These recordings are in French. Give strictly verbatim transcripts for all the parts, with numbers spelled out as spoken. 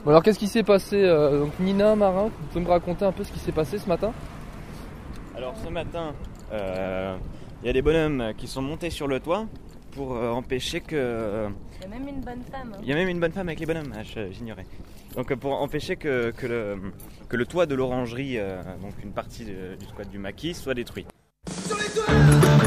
Bon alors qu'est-ce qui s'est passé euh, donc Nina, Marin, vous pouvez me raconter un peu ce qui s'est passé ce matin? Alors ce matin, il euh, y a des bonhommes qui sont montés sur le toit pour euh, empêcher que... Euh, il y a même une bonne femme. Il hein. y a même une bonne femme avec les bonhommes, ah, j'ignorais. Donc pour empêcher que, que, le, que le toit de l'orangerie, euh, donc une partie de, du squat du maquis, soit détruit. Sur les toits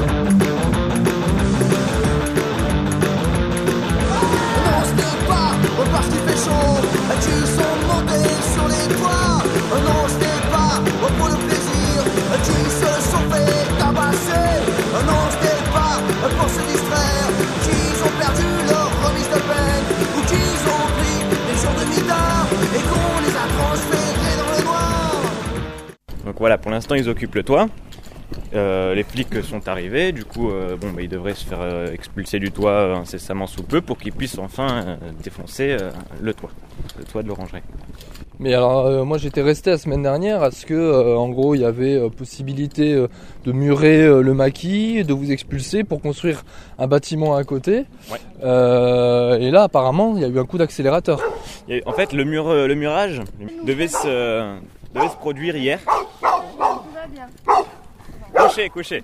parce qu'il fait chaud, tu sont montés sur les toits. Non, ce n'est pas pour le plaisir, qui se sont fait tabasser. Non, ce n'est pas pour se distraire, qui ont perdu leur remise de peine, ou qui ont pris des jours de mitard et qu'on les a transférés dans le noir. Donc voilà, pour l'instant ils occupent le toit. Euh, les flics sont arrivés, du coup euh, bon, bah, ils devraient se faire euh, expulser du toit euh, incessamment sous peu pour qu'ils puissent enfin euh, défoncer euh, le toit, le toit de l'orangerie. Mais alors euh, moi j'étais resté la semaine dernière à ce que euh, en gros il y avait euh, possibilité euh, de murer euh, le maquis, de vous expulser pour construire un bâtiment à côté. Ouais. Euh, et là apparemment il y a eu un coup d'accélérateur. Et, en fait le, mur, le murage devait se, euh, devait se produire hier. Tout va bien. Couchez, couchez.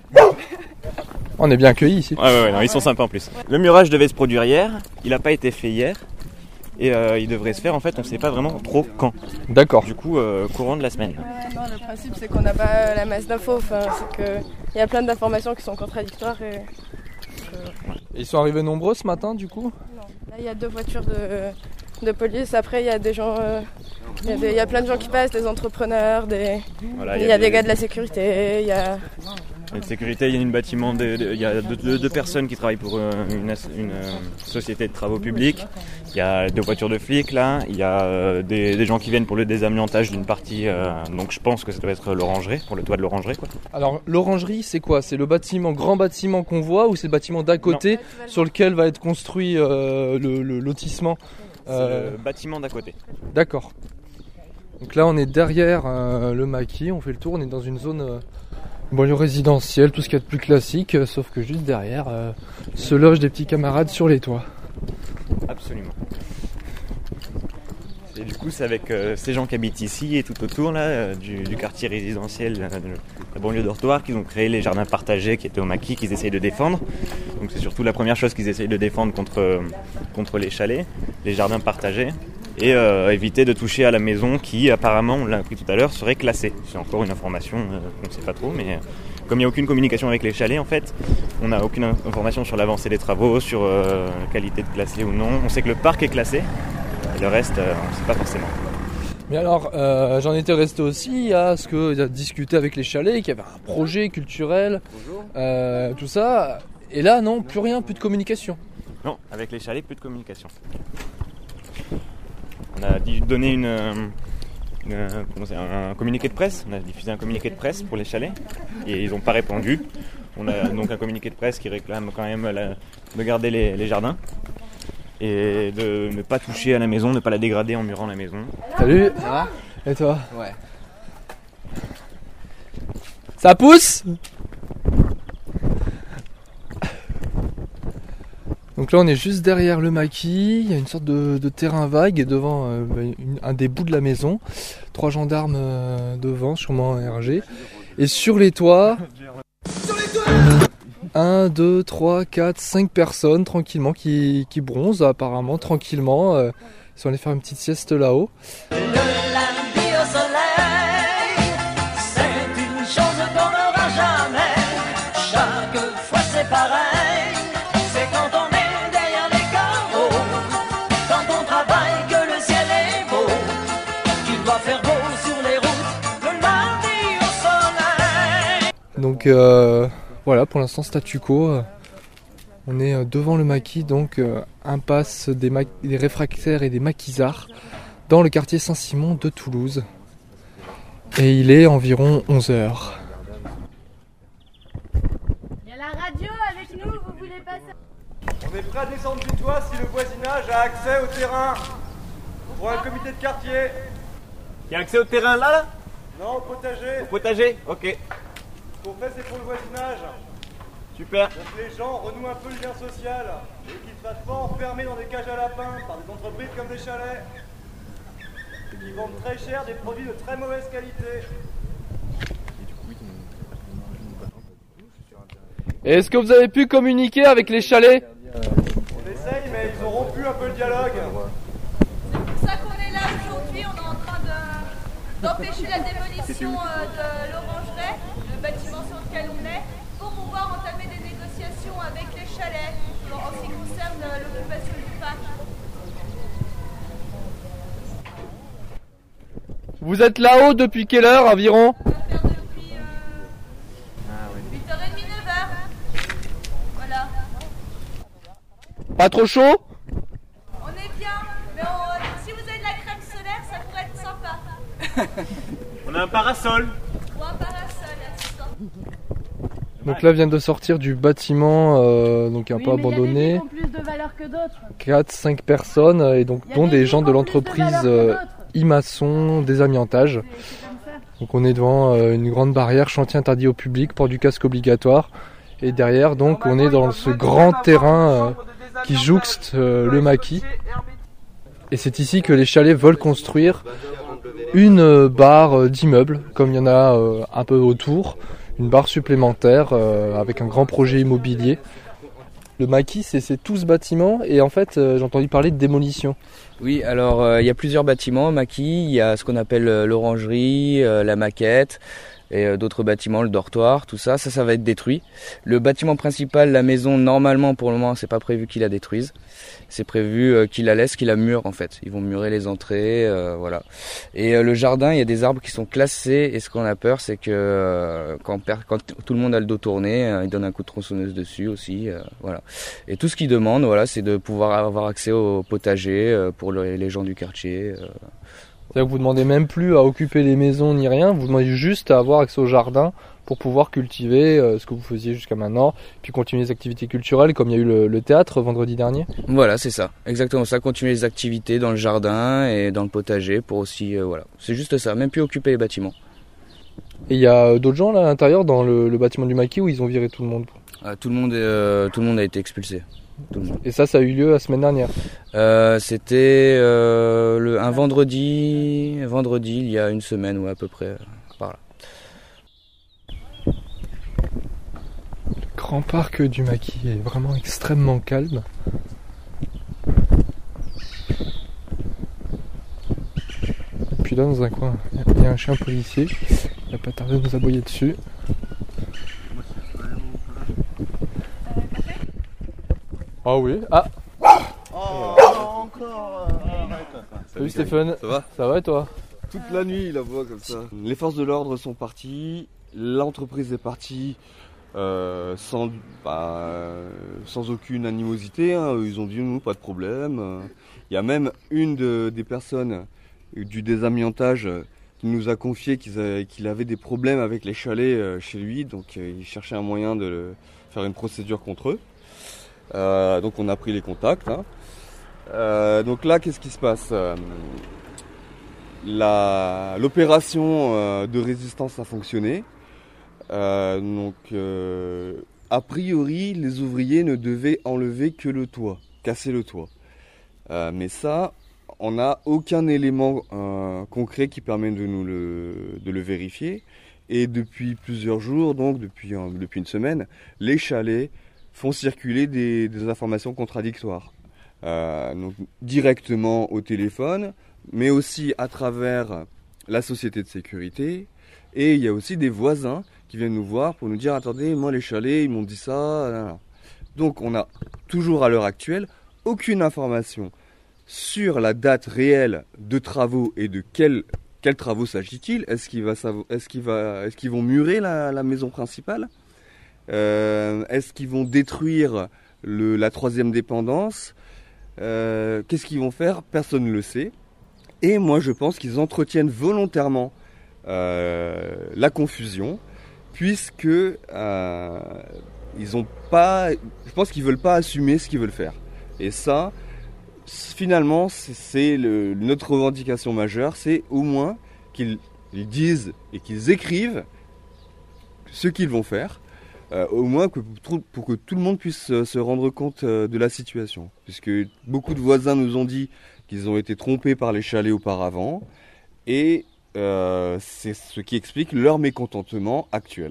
On est bien accueillis ici. Ouais, ouais, ouais non, ils sont sympas en plus. Le murage devait se produire hier, il n'a pas été fait hier. Et euh, il devrait se faire, en fait, on ne sait pas vraiment trop quand. D'accord. Du coup, euh, courant de la semaine. Ouais, non, le principe, c'est qu'on n'a pas la masse d'infos. Enfin, c'est qu'il y a plein d'informations qui sont contradictoires. Et, euh... et ils sont arrivés nombreux ce matin, du coup? Non, là, il y a deux voitures de, de police. Après, il y a des gens... Euh... Il y, a des, il y a plein de gens qui passent, des entrepreneurs, des... Voilà, il y a, il y a des... des gars de la sécurité, il y a... Il y a de sécurité, il y a une bâtiment, de, de, il y a deux, deux, deux personnes qui travaillent pour une, une société de travaux publics, il y a deux voitures de flics là, il y a des, des gens qui viennent pour le désamiantage d'une partie, euh, donc je pense que ça doit être l'orangerie, pour le toit de l'orangerie quoi. Alors l'orangerie c'est quoi? C'est le bâtiment, grand bâtiment qu'on voit ou c'est le bâtiment d'à côté non. sur lequel va être construit euh, le, le lotissement? euh... C'est le bâtiment d'à côté. D'accord. Donc là on est derrière euh, le maquis, on fait le tour, on est dans une zone euh, banlieue résidentielle, tout ce qu'il y a de plus classique, euh, sauf que juste derrière euh, se logent des petits camarades sur les toits. Absolument. Et du coup c'est avec euh, ces gens qui habitent ici et tout autour là, euh, du, du quartier résidentiel euh, de la banlieue dortoir qu'ils ont créé les jardins partagés qui étaient au maquis qu'ils essayent de défendre. Donc c'est surtout la première chose qu'ils essayent de défendre contre, euh, contre les chalets, les jardins partagés. Et euh, éviter de toucher à la maison qui apparemment, on l'a appris tout à l'heure, serait classée. C'est encore une information euh, qu'on ne sait pas trop, mais euh, comme il n'y a aucune communication avec les chalets en fait, on n'a aucune information sur l'avancée des travaux, sur euh, la qualité de classé ou non. On sait que le parc est classé, et le reste euh, on ne sait pas forcément. Mais alors, euh, j'en étais resté aussi à ce qu'il a discuté avec les chalets, qu'il y avait un projet culturel, euh, tout ça. Et là, non, plus rien, plus de communication. Non, avec les chalets, plus de communication. On a donné une, une, comment c'est, un communiqué de presse, on a diffusé un communiqué de presse pour les chalets et ils n'ont pas répondu. On a donc un communiqué de presse qui réclame quand même la, de garder les, les jardins et de ne pas toucher à la maison, ne pas la dégrader en murant la maison. Salut, ça va? Et toi? Ouais. Ça pousse? Donc là on est juste derrière le maquis, il y a une sorte de, de terrain vague et devant euh, une, un des bouts de la maison, trois gendarmes euh, devant, sûrement un R G. Et sur les toits, un, deux, trois, quatre, cinq personnes tranquillement qui, qui bronzent apparemment, tranquillement. Euh, ils sont allés faire une petite sieste là-haut. Le lundi au soleil, c'est une chose qu'on n'aura jamais, chaque fois c'est pareil. Donc euh, voilà, pour l'instant statu quo, on est devant le maquis, donc euh, impasse des, ma- des réfractaires et des maquisards dans le quartier Saint-Simon de Toulouse. Et il est environ onze heures. Il y a la radio avec nous, vous voulez passer? On est prêt à descendre du toit si le voisinage a accès au terrain pour un comité de quartier. Il y a accès au terrain là, là? Non, au potager. Au potager? Ok. Ce qu'on fait, c'est pour le voisinage. Super. Donc les gens renouent un peu le lien social et qu'ils ne se fassent pas enfermer dans des cages à lapins par des entreprises comme des chalets. et qui vendent très cher des produits de très mauvaise qualité. Est-ce que vous avez pu communiquer avec les chalets? On essaye, mais ils ont rompu un peu le dialogue. C'est pour ça qu'on est là aujourd'hui. On est en train de, d'empêcher la démolition euh, de l'Orangerie, le bâtiment sur lequel on est, pour pouvoir entamer des négociations avec les chalets en ce qui concerne l'occupation du parc. Vous êtes là-haut depuis quelle heure environ? On va faire depuis euh, huit heures trente, neuf heures. Voilà. Pas trop chaud? On est bien, mais on, si vous avez de la crème solaire, ça pourrait être sympa. On a un parasol. Ou un parasol, assistant. Donc là vient de sortir du bâtiment euh, donc un Oui, peu mais abandonné. Il y a des vies qui ont plus de valeur que d'autres. quatre cinq personnes et donc Il y a dont des des vies gens qui de ont l'entreprise plus de valeur que euh, d'autres. Imasson Désamiantage. C'est- c'est comme ça. Donc on est devant euh, une grande barrière, chantier interdit au public, port du casque obligatoire. Et derrière donc on est dans ce grand terrain euh, qui jouxte euh, le maquis. Et c'est ici que les chalets veulent construire une euh, barre euh, d'immeubles, comme il y en a euh, un peu autour, une barre supplémentaire euh, avec un grand projet immobilier. Le maquis, c'est, c'est tout ce bâtiment et en fait euh, j'ai entendu parler de démolition. Oui, alors euh, il y a plusieurs bâtiments au maquis, il y a ce qu'on appelle euh, l'orangerie, euh, la maquette et euh, d'autres bâtiments, le dortoir, tout ça, ça ça va être détruit. Le bâtiment principal, la maison, normalement pour le moment c'est pas prévu qu'ils la détruisent. C'est prévu euh, qu'ils la laissent, qu'ils la murent en fait. Ils vont murer les entrées, euh, voilà. Et euh, le jardin, il y a des arbres qui sont classés et ce qu'on a peur c'est que euh, quand, quand tout le monde a le dos tourné, euh, ils donnent un coup de tronçonneuse dessus aussi, euh, voilà. Et tout ce qu'ils demandent, voilà, c'est de pouvoir avoir accès au potager euh, pour le, les gens du quartier. Euh. C'est-à-dire que vous demandez même plus à occuper les maisons ni rien, vous demandez juste à avoir accès au jardin pour pouvoir cultiver euh, ce que vous faisiez jusqu'à maintenant, puis continuer les activités culturelles comme il y a eu le, le théâtre vendredi dernier. Voilà, c'est ça, exactement ça, continuer les activités dans le jardin et dans le potager pour aussi, euh, voilà, c'est juste ça, même plus occuper les bâtiments. Et il y a d'autres gens là à l'intérieur dans le, le bâtiment du maquis où ils ont viré tout le monde. Euh, tout le monde, euh, tout le monde a été expulsé. Tout le monde. Et ça, ça a eu lieu la semaine dernière. Euh, c'était euh, le, un vendredi, vendredi il y a une semaine ou ouais, à peu près par là. Le grand parc du maquis est vraiment extrêmement calme. Et puis là, dans un coin, il y a un chien policier. Il n'a pas tardé de nous aboyer dessus. Ah oui. Ah. Oh, encore. Salut Stéphane. Ça va? Ça va et toi? Toute la nuit, la voix comme ça. Les forces de l'ordre sont parties, l'entreprise est partie euh, sans, bah, sans aucune animosité. Hein. Ils ont dit nous, pas de problème. Il y a même une de, des personnes du désamiantage qui nous a confié qu'il avait, qu'il avait des problèmes avec les chalets chez lui, donc il cherchait un moyen de le, faire une procédure contre eux. Euh, donc on a pris les contacts. Hein. Euh, donc là, qu'est-ce qui se passe? La, l'opération euh, de résistance a fonctionné. Euh, donc, euh, a priori, les ouvriers ne devaient enlever que le toit, casser le toit. Euh, mais ça, on n'a aucun élément euh, concret qui permet de nous le, de le vérifier. Et depuis plusieurs jours, donc depuis, euh, depuis une semaine, les chalets font circuler des, des informations contradictoires. Euh, donc, directement au téléphone, mais aussi à travers la société de sécurité. Et il y a aussi des voisins qui viennent nous voir pour nous dire « Attendez, moi les chalets, ils m'ont dit ça. » Donc on a toujours à l'heure actuelle aucune information sur la date réelle de travaux et de quels quels travaux s'agit-il. Est-ce qu'il va, est-ce qu'il va, est-ce qu'ils vont murer la, la maison principale? Euh, est-ce qu'ils vont détruire le, la troisième dépendance? euh, Qu'est-ce qu'ils vont faire? Personne ne le sait. Et moi je pense qu'ils entretiennent volontairement euh, la confusion, puisque euh, ils ont pas, je pense qu'ils veulent pas assumer ce qu'ils veulent faire. Et ça, finalement, c'est, c'est le, notre revendication majeure, c'est au moins qu'ils ils disent et qu'ils écrivent ce qu'ils vont faire. Euh, au moins que pour, pour que tout le monde puisse euh, se rendre compte euh, de la situation. Puisque beaucoup de voisins nous ont dit qu'ils ont été trompés par les chalets auparavant, et euh, c'est ce qui explique leur mécontentement actuel.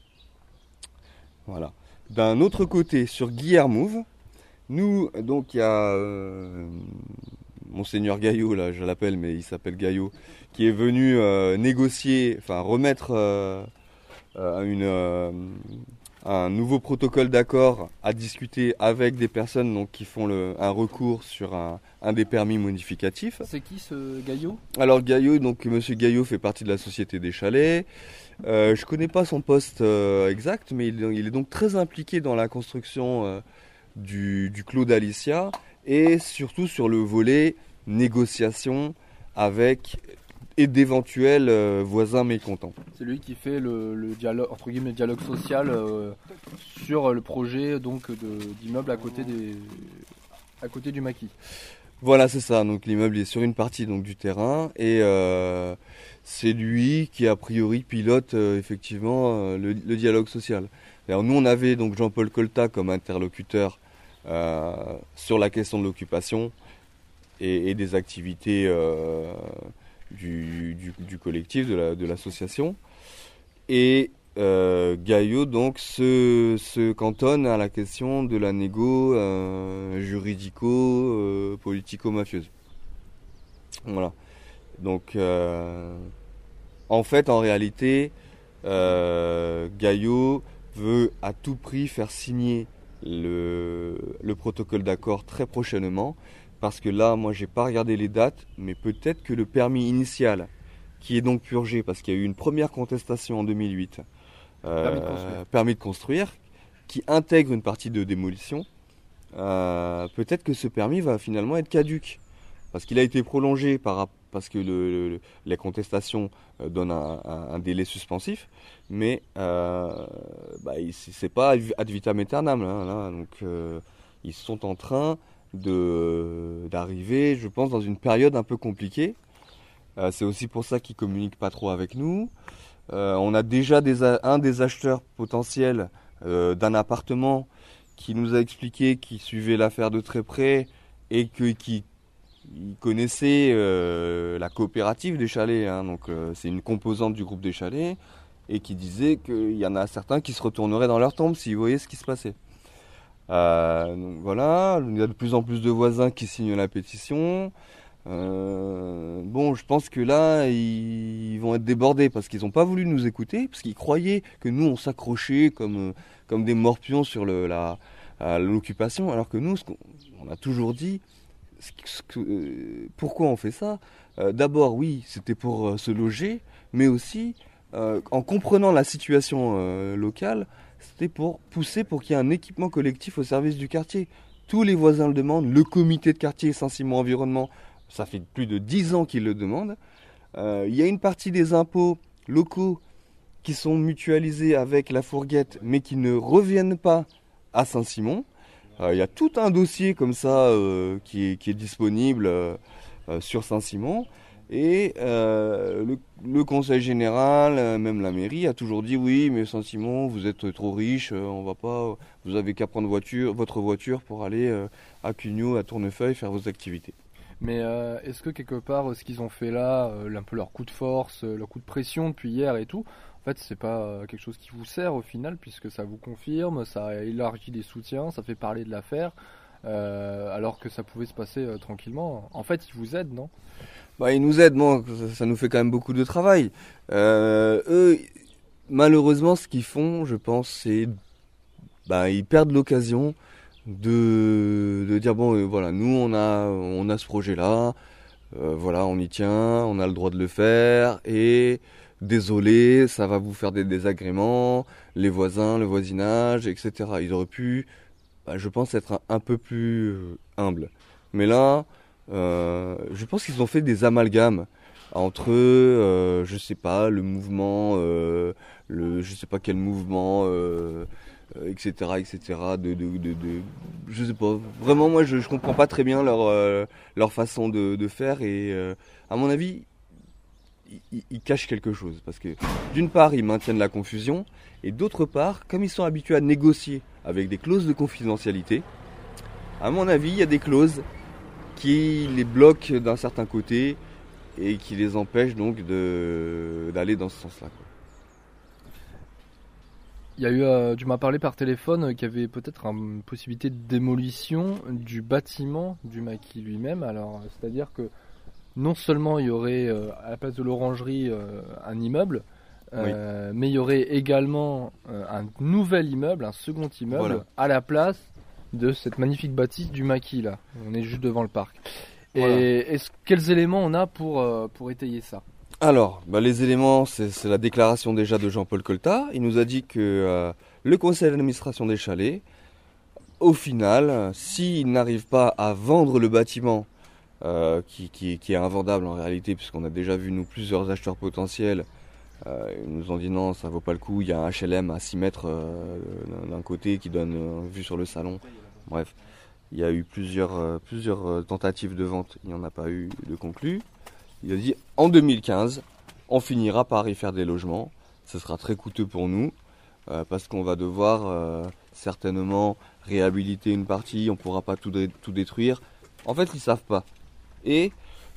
Voilà. D'un autre côté, sur Guillermouve, nous, donc il y a euh, Monseigneur Gaillot, là je l'appelle, mais il s'appelle Gaillot, qui est venu euh, négocier, enfin remettre euh, euh, une, euh, un nouveau protocole d'accord à discuter avec des personnes donc, qui font le, un recours sur un, un des permis modificatifs. C'est qui ce Gaillot ? Alors Gaillot, donc Monsieur Gaillot fait partie de la Société des Chalets. Euh, je ne connais pas son poste euh, exact, mais il, il est donc très impliqué dans la construction euh, du, du Clos d'Alicia et surtout sur le volet négociation avec et d'éventuels euh, voisins mécontents. C'est lui qui fait le, le dialogue, entre guillemets, dialogue social euh, sur le projet donc de, d'immeuble à côté des, à côté du maquis. Voilà, c'est ça. Donc l'immeuble est sur une partie donc du terrain et euh, c'est lui qui a priori pilote euh, effectivement euh, le, le dialogue social. Alors, nous on avait donc Jean-Paul Colta comme interlocuteur euh, sur la question de l'occupation et, et des activités euh, du, du, du collectif, de, la, de l'association. Et euh, Gaillot donc se, se cantonne à la question de la négo euh, juridico-politico-mafieuse. Euh, voilà. Donc, euh, en fait, en réalité, euh, Gaillot veut à tout prix faire signer le, le protocole d'accord très prochainement, parce que là, moi, j'ai pas regardé les dates, mais peut-être que le permis initial, qui est donc purgé, parce qu'il y a eu une première contestation en deux mille huit, euh, permis, de construire. permis de construire, qui intègre une partie de démolition, euh, peut-être que ce permis va finalement être caduc, parce qu'il a été prolongé par parce que le, le, les contestations donnent un, un, un délai suspensif, mais euh, bah, c'est pas ad vitam aeternam. Hein, là, donc, euh, ils sont en train de, d'arriver, je pense, dans une période un peu compliquée. Euh, c'est aussi pour ça qu'ils ne communiquent pas trop avec nous. Euh, on a déjà des, un des acheteurs potentiels euh, d'un appartement qui nous a expliqué qu'il suivait l'affaire de très près et que, qui il connaissait euh, la coopérative des chalets, hein, donc euh, c'est une composante du groupe des chalets, et qui disait qu'il y en a certains qui se retourneraient dans leur tombe s'ils voyaient ce qui se passait. Euh, donc voilà, il y a de plus en plus de voisins qui signent la pétition. Euh, bon, je pense que là, ils vont être débordés parce qu'ils n'ont pas voulu nous écouter, parce qu'ils croyaient que nous, on s'accrochait comme, comme des morpions sur le, la, l'occupation, alors que nous, ce qu'on, on a toujours dit, ce que, euh, pourquoi on fait ça euh, D'abord, oui, c'était pour euh, se loger, mais aussi, euh, en comprenant la situation euh, locale, c'était pour pousser pour qu'il y ait un équipement collectif au service du quartier. Tous les voisins le demandent, le comité de quartier Saint-Simon Environnement, ça fait plus de dix ans qu'il le demande. Euh, il y a une partie des impôts locaux qui sont mutualisés avec la fourguette, mais qui ne reviennent pas à Saint-Simon. Euh, il y a tout un dossier comme ça euh, qui, est, qui est disponible euh, euh, sur Saint-Simon. Et euh, le, le conseil général, euh, même la mairie, a toujours dit oui, mais Saint-Simon, vous êtes trop riche, euh, on va pas, vous avez qu'à prendre voiture, votre voiture pour aller euh, à Cugnot, à Tournefeuille, faire vos activités. Mais euh, est-ce que quelque part, ce qu'ils ont fait là, euh, un peu leur coup de force, euh, leur coup de pression depuis hier et tout, en fait, c'est pas euh, quelque chose qui vous sert au final, puisque ça vous confirme, ça élargit les soutiens, ça fait parler de l'affaire, euh, alors que ça pouvait se passer euh, tranquillement. En fait, ils vous aident, non ? Bah, ils nous aident, bon, ça, ça nous fait quand même beaucoup de travail. Euh, eux, malheureusement, ce qu'ils font, je pense, c'est, bah, ils perdent l'occasion de, de dire bon, euh, voilà, nous, on a, on a ce projet-là, euh, voilà, on y tient, on a le droit de le faire, et désolé, ça va vous faire des désagréments, les voisins, le voisinage, et cetera. Ils auraient pu, bah, je pense, être un, un peu plus euh, humbles. Mais là, Euh, je pense qu'ils ont fait des amalgames entre, euh, je sais pas, le mouvement, euh, le, je sais pas quel mouvement, euh, euh, et cetera, et cetera. De, de, de, de, je sais pas. Vraiment, moi, je, je comprends pas très bien leur, euh, leur façon de, de faire et, euh, à mon avis, ils, ils cachent quelque chose parce que, d'une part, ils maintiennent la confusion et d'autre part, comme ils sont habitués à négocier avec des clauses de confidentialité, à mon avis, il y a des clauses qui les bloque d'un certain côté et qui les empêche donc de, d'aller dans ce sens-là, quoi. Il y a eu, euh, tu m'as parlé par téléphone euh, qu'il y avait peut-être une possibilité de démolition du bâtiment du maquis lui-même. Alors, euh, c'est-à-dire que non seulement il y aurait euh, à la place de l'orangerie euh, un immeuble, euh, oui. mais il y aurait également euh, un nouvel immeuble, un second immeuble, voilà. à la place de cette magnifique bâtisse du maquis là. On est juste devant le parc. Voilà. Et est-ce, quels éléments on a pour, euh, pour étayer ça ? Alors, bah les éléments, c'est, c'est la déclaration déjà de Jean-Paul Coltat. Il nous a dit que euh, le conseil d'administration des chalets, au final, s'il n'arrive pas à vendre le bâtiment, euh, qui, qui, qui est invendable en réalité, puisqu'on a déjà vu nous plusieurs acheteurs potentiels, euh, ils nous ont dit non, ça vaut pas le coup, il y a un H L M à six mètres euh, d'un côté qui donne euh, vue sur le salon. Bref, il y a eu plusieurs, euh, plusieurs tentatives de vente, il n'y en a pas eu de conclu. Il a dit en deux mille quinze, on finira par y faire des logements. Ce sera très coûteux pour nous euh, parce qu'on va devoir euh, certainement réhabiliter une partie. On ne pourra pas tout, dé- tout détruire. En fait, ils ne savent pas. Et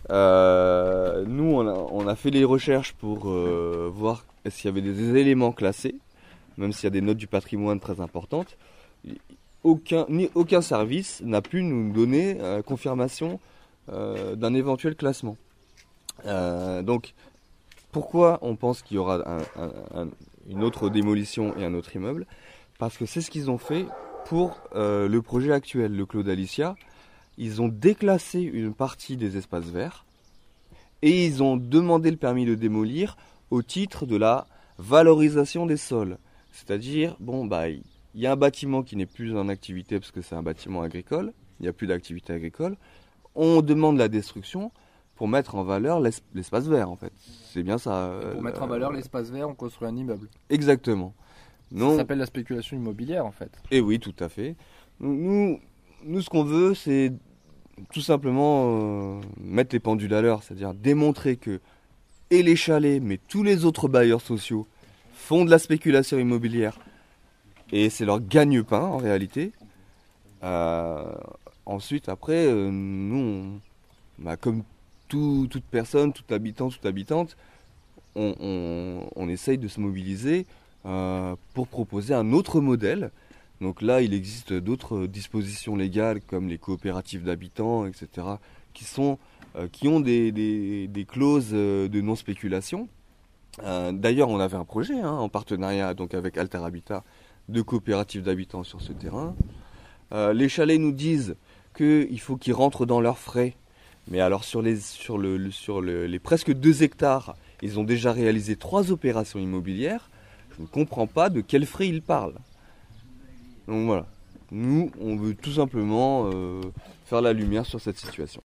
euh, nous, on a, on a fait les recherches pour euh, voir s'il y avait des éléments classés, même s'il y a des notes du patrimoine très importantes. Aucun, ni, aucun service n'a pu nous donner euh, confirmation euh, d'un éventuel classement. Euh, donc, pourquoi on pense qu'il y aura un, un, un, une autre démolition et un autre immeuble ? Parce que c'est ce qu'ils ont fait pour euh, le projet actuel, le Clos d'Alicia. Ils ont déclassé une partie des espaces verts et ils ont demandé le permis de démolir au titre de la valorisation des sols. C'est-à-dire, bon, bah, il y a un bâtiment qui n'est plus en activité parce que c'est un bâtiment agricole, il n'y a plus d'activité agricole. On demande la destruction pour mettre en valeur l'espace vert, en fait. C'est bien ça. Et pour euh, mettre en valeur l'espace vert, on construit un immeuble. Exactement. Non. Ça s'appelle la spéculation immobilière, en fait. Et oui, tout à fait. Nous, nous ce qu'on veut, c'est tout simplement euh, mettre les pendules à l'heure, c'est-à-dire démontrer que et les chalets, mais tous les autres bailleurs sociaux font de la spéculation immobilière. Et c'est leur gagne-pain, en réalité. Euh, ensuite, après, euh, nous, on, bah, comme Tout, toute personne, tout habitant, toute habitante, on, on, on essaye de se mobiliser euh, pour proposer un autre modèle. Donc là, il existe d'autres dispositions légales comme les coopératives d'habitants, et cetera, qui, sont, euh, qui ont des, des, des clauses de non-spéculation. Euh, d'ailleurs, on avait un projet hein, en partenariat donc, avec Alter Habitat de coopératives d'habitants sur ce terrain. Euh, les chalets nous disent qu'il faut qu'ils rentrent dans leurs frais. Mais alors sur, les, sur, le, le, sur le, les presque deux hectares, ils ont déjà réalisé trois opérations immobilières. Je ne comprends pas de quels frais ils parlent. Donc voilà, nous on veut tout simplement euh, faire la lumière sur cette situation.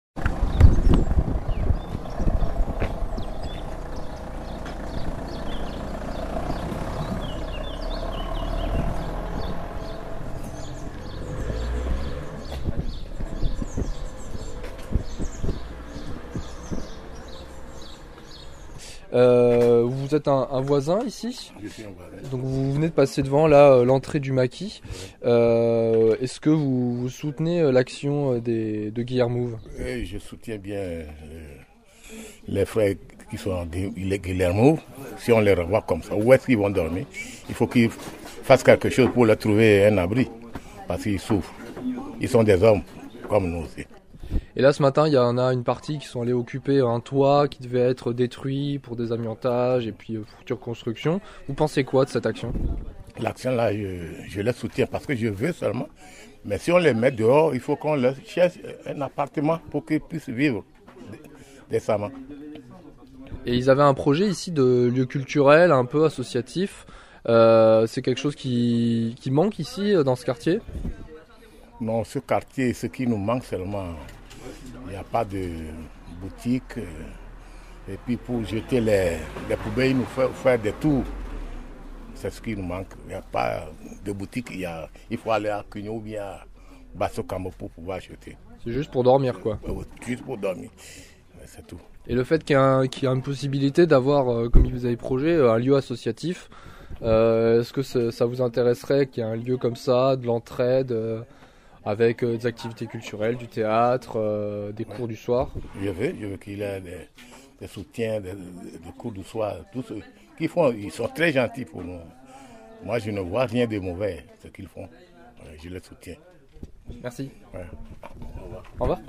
Euh, vous êtes un, un voisin ici ? Je suis un voisin. Donc vous venez de passer devant là l'entrée du maquis. Euh, est-ce que vous, vous soutenez l'action des, de Guillermouve ? Oui, je soutiens bien euh, les frères qui sont en Guillermouve. Si on les revoit comme ça, où est-ce qu'ils vont dormir ? Il faut qu'ils fassent quelque chose pour leur trouver un abri. Parce qu'ils souffrent. Ils sont des hommes comme nous aussi. Et là, ce matin, il y en a une partie qui sont allés occuper un toit qui devait être détruit pour des amiantages et puis euh, future construction. Vous pensez quoi de cette action ? L'action là, je, je la soutiens parce que je veux seulement. Mais si on les met dehors, il faut qu'on leur cherche un appartement pour qu'ils puissent vivre décemment. Et ils avaient un projet ici de lieu culturel, un peu associatif. Euh, c'est quelque chose qui, qui manque ici, dans ce quartier ? Non, ce quartier, ce qui nous manque seulement, il n'y a pas de boutique. Et puis pour jeter les, les poubelles, il nous faut faire des tours. C'est ce qui nous manque. Il n'y a pas de boutique. Il, y a, il faut aller à Cugno ou bien à Basso-Cambo pour pouvoir jeter. C'est juste pour dormir, quoi. Juste pour dormir. C'est tout. Et le fait qu'il y a, un, qu'il y a une possibilité d'avoir, euh, comme vous avez projet, un lieu associatif, euh, est-ce que ça vous intéresserait qu'il y ait un lieu comme ça, de l'entraide euh, avec euh, des activités culturelles, du théâtre, euh, des cours du soir. Je veux, je veux qu'il ait des, des soutiens, des, des cours du soir. Tous ceux qui font, ils sont très gentils pour moi. Moi, je ne vois rien de mauvais, ce qu'ils font. Ouais, je les soutiens. Merci. Ouais. Au revoir. Au revoir.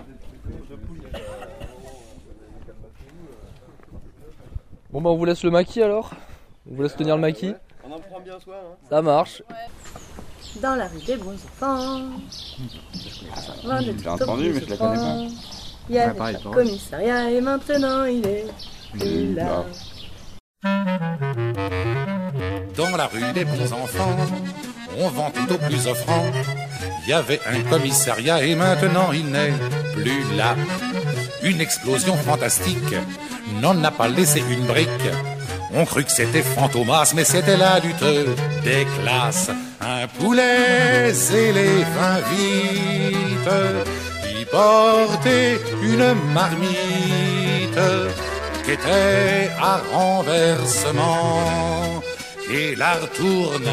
Bon bah on vous laisse le maquis alors. On vous laisse tenir le maquis. On en prend bien soin. Hein. Ça marche. Dans la rue des bons enfants. J'ai entendu, mais je la connais pas. Il y avait ouais, un commissariat et maintenant il est plus là. Dans la rue des bons enfants, on vend tout au plus offrant. Il y avait un commissariat et maintenant il n'est plus là. Une explosion fantastique n'en a pas laissé une brique. On crut que c'était Fantomas, mais c'était la lutte des classes. Un poulet éléphant vite qui portait une marmite qui était à renversement et la retourne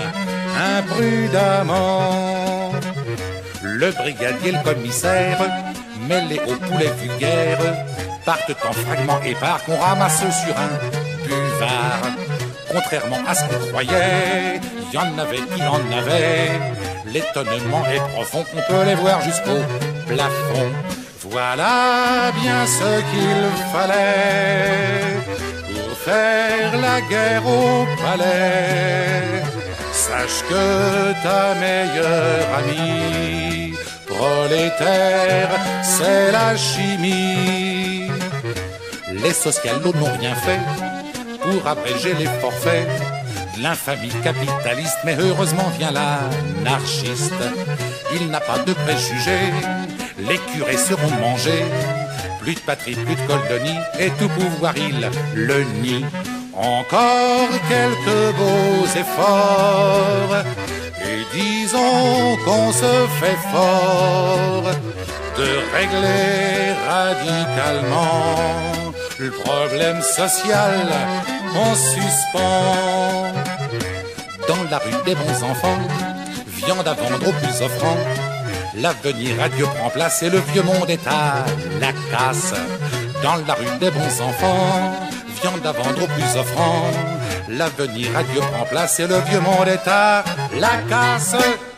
imprudemment. Le brigadier, le commissaire, mêlés au poulet vulgaire, partent en fragments épars qu'on ramasse sur un buvard. Contrairement à ce qu'on croyait, il y en avait, il en avait. L'étonnement est profond, on peut les voir jusqu'au plafond. Voilà bien ce qu'il fallait pour faire la guerre au palais. Sache que ta meilleure amie prolétaire, c'est la chimie. Les socialos n'ont rien fait pour abréger les forfaits de l'infamie capitaliste, mais heureusement vient l'anarchiste. Il n'a pas de préjugés, les curés seront mangés. Plus de patrie, plus de colonie, et tout pouvoir il le nie. Encore quelques beaux efforts, et disons qu'on se fait fort de régler radicalement le problème social en suspens. Dans la rue des bons enfants, viande à vendre au plus offrant. L'avenir à Dieu prend place et le vieux monde est à la casse. Dans la rue des bons enfants, viande à vendre au plus offrant. L'avenir à Dieu prend place et le vieux monde est à la casse.